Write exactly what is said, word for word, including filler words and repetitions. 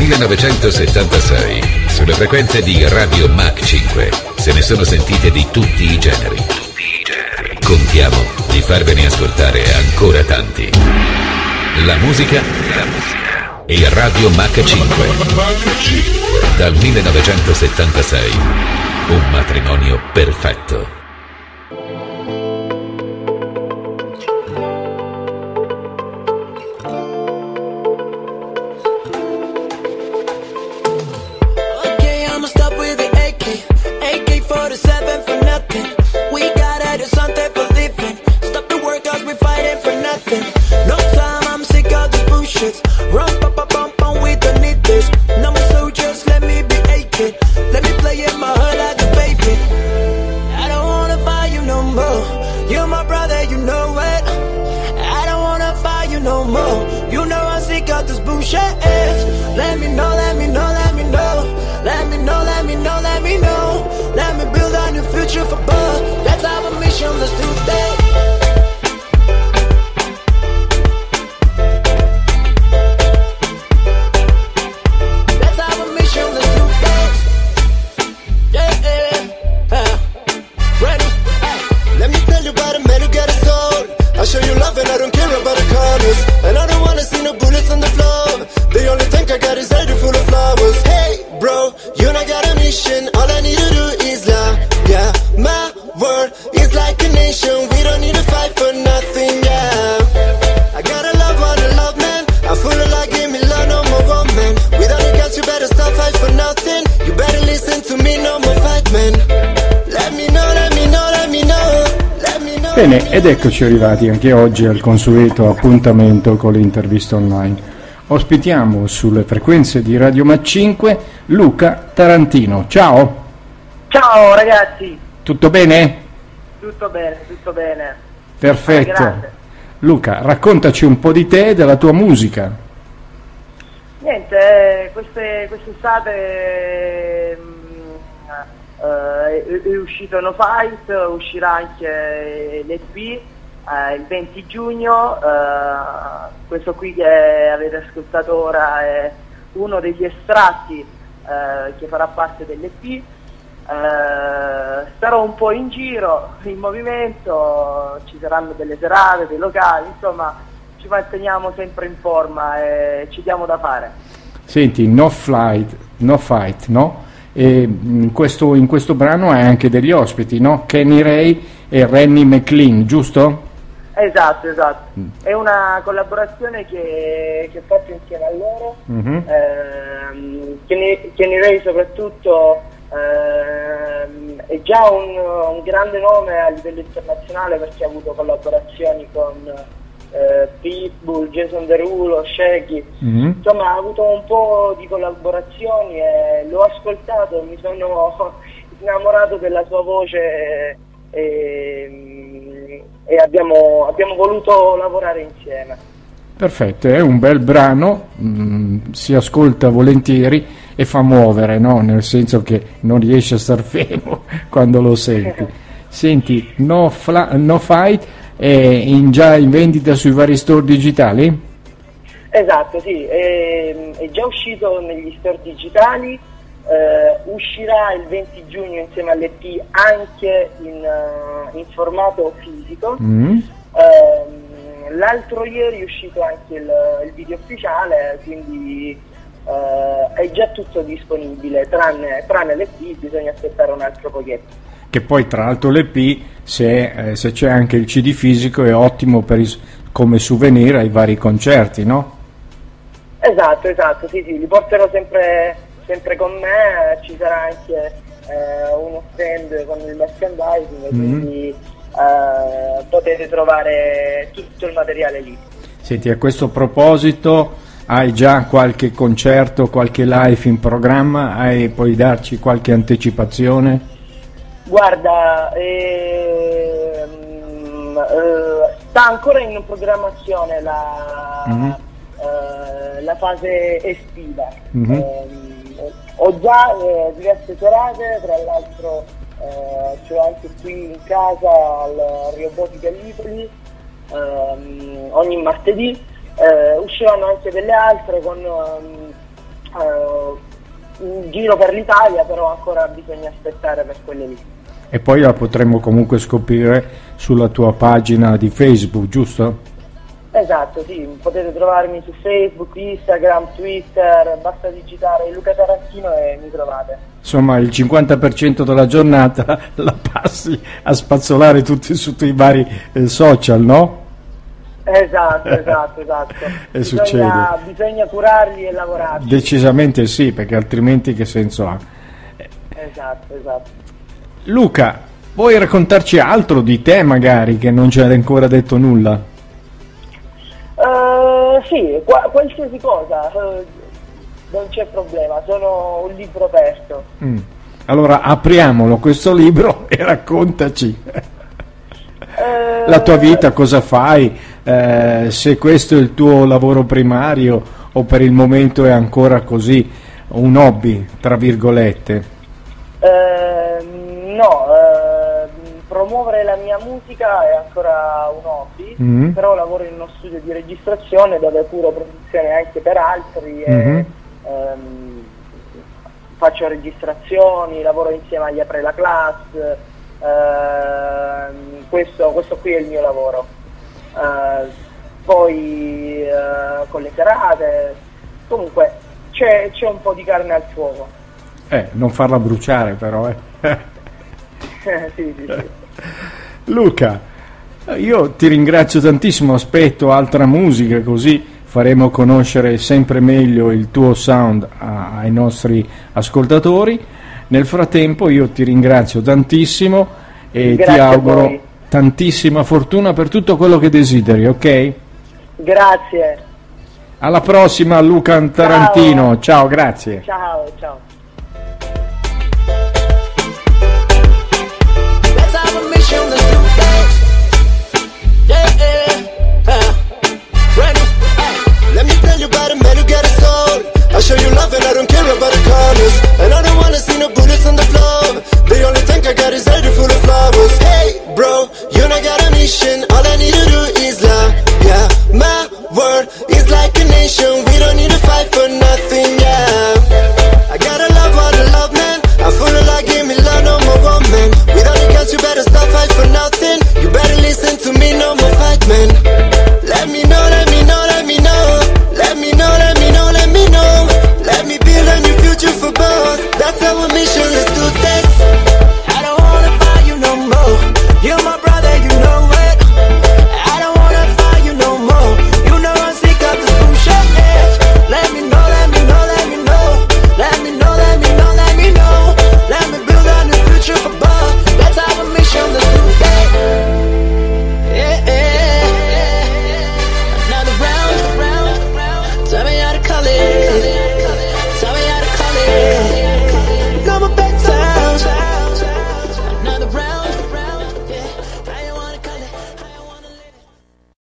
millenovecentosettantasei, sulle frequenze di Radio Mach cinque, se ne sono sentite di tutti i generi. Tutti i generi. Contiamo di farvene ascoltare ancora tanti. La musica, la musica e Radio Mach cinque. Dal millenovecentosettantasei, un matrimonio perfetto. Bene, ed eccoci arrivati anche oggi al consueto appuntamento con l'intervista online. Ospitiamo sulle frequenze di Radio Mach cinque Luca Tarantino. Ciao! Ciao ragazzi! Tutto bene? Tutto bene, tutto bene. Perfetto. Ah, Luca, raccontaci un po' di te e della tua musica. Niente, queste, quest'estate Uh, è, è uscito No Fight, uscirà anche l'E P uh, il venti giugno. Uh, questo qui che avete ascoltato ora è uno degli estratti uh, che farà parte dell'E P. Uh, starò un po' in giro, in movimento, ci saranno delle serate, dei locali, insomma ci manteniamo sempre in forma e ci diamo da fare. Senti, No Flight, No Fight, no? E in questo, in questo brano hai anche degli ospiti, no? Kenny Ray e Rennie McLean, giusto? Esatto, esatto. Mm. È una collaborazione che, che ho fatto insieme a loro. Mm-hmm. Eh, Kenny, Kenny Ray soprattutto eh, è già un, un grande nome a livello internazionale perché ha avuto collaborazioni con Uh, Pitbull, Jason Derulo, Shaggy, mm-hmm. insomma ha avuto un po' di collaborazioni e l'ho ascoltato, mi sono innamorato della sua voce e, e abbiamo, abbiamo voluto lavorare insieme. Perfetto, è un bel brano, mh, si ascolta volentieri e fa muovere, no? Nel senso che non riesci a star fermo quando lo senti. Senti, No, Fla- no Fight è in, già in vendita sui vari store digitali? Esatto, sì, è, è già uscito negli store digitali, eh, uscirà il venti giugno insieme all'E P anche in, uh, in formato fisico. Mm. Eh, l'altro ieri è uscito anche il, il video ufficiale, quindi uh, è già tutto disponibile, tranne, tranne l'E P, bisogna aspettare un altro pochetto. Che poi tra l'altro l'E P, se, eh, se c'è anche il C D fisico, è ottimo per i, come souvenir ai vari concerti, no? Esatto, esatto, sì, sì, li porterò sempre, sempre con me, ci sarà anche eh, uno stand con il merchandising, mm-hmm. quindi eh, potete trovare tutto il materiale lì. Senti, a questo proposito, hai già qualche concerto, qualche live in programma? Hai, puoi darci qualche anticipazione? Guarda, ehm, eh, sta ancora in programmazione la, mm-hmm. eh, la fase estiva. Mm-hmm. Eh, ho già eh, diverse serate, tra l'altro eh, ce l'ho anche qui in casa al Rio Boti Gallipoli, ehm, ogni martedì. Eh, usciranno anche delle altre con, um, uh, in giro per l'Italia, però ancora bisogna aspettare per quelle lì. E poi la potremmo comunque scoprire sulla tua pagina di Facebook, giusto? Esatto, sì, potete trovarmi su Facebook, Instagram, Twitter, basta digitare Luca Tarantino e mi trovate. Insomma, il cinquanta per cento della giornata la passi a spazzolare tutti su tutti i vari eh, social, no? Esatto, esatto, esatto. E bisogna, succede. Bisogna curarli e lavorarci. Decisamente sì, perché altrimenti che senso ha? Esatto, esatto. Luca, vuoi raccontarci altro di te magari, che non ci hai ancora detto nulla? Uh, sì, qua, qualsiasi cosa, uh, non c'è problema, sono un libro aperto. Mm. Allora apriamolo questo libro e raccontaci uh, la tua vita, cosa fai, eh, se questo è il tuo lavoro primario o per il momento è ancora così un hobby, tra virgolette. Uh, no, uh, promuovere la mia musica è ancora un hobby, mm-hmm. però lavoro in uno studio di registrazione dove curo produzione anche per altri e mm-hmm. um, faccio registrazioni, lavoro insieme agli Apre la Class, uh, questo, questo qui è il mio lavoro. Uh, poi uh, con le serate, comunque c'è, c'è un po' di carne al fuoco. Eh, non farla bruciare però, eh. sì, sì, sì. Luca, io ti ringrazio tantissimo, aspetto altra musica così faremo conoscere sempre meglio il tuo sound a, ai nostri ascoltatori. Nel frattempo io ti ringrazio tantissimo e Grazie ti auguro tantissima fortuna per tutto quello che desideri, ok? Grazie. Alla prossima Luca Tarantino, ciao, ciao, grazie. Ciao, ciao. I show you love and I don't care about the colors. And I don't wanna see no bullets on the floor. The only thing I got is a head full of flowers. Hey bro, you not got a mission. All I need to do is love. Yeah, my world is like a nation. We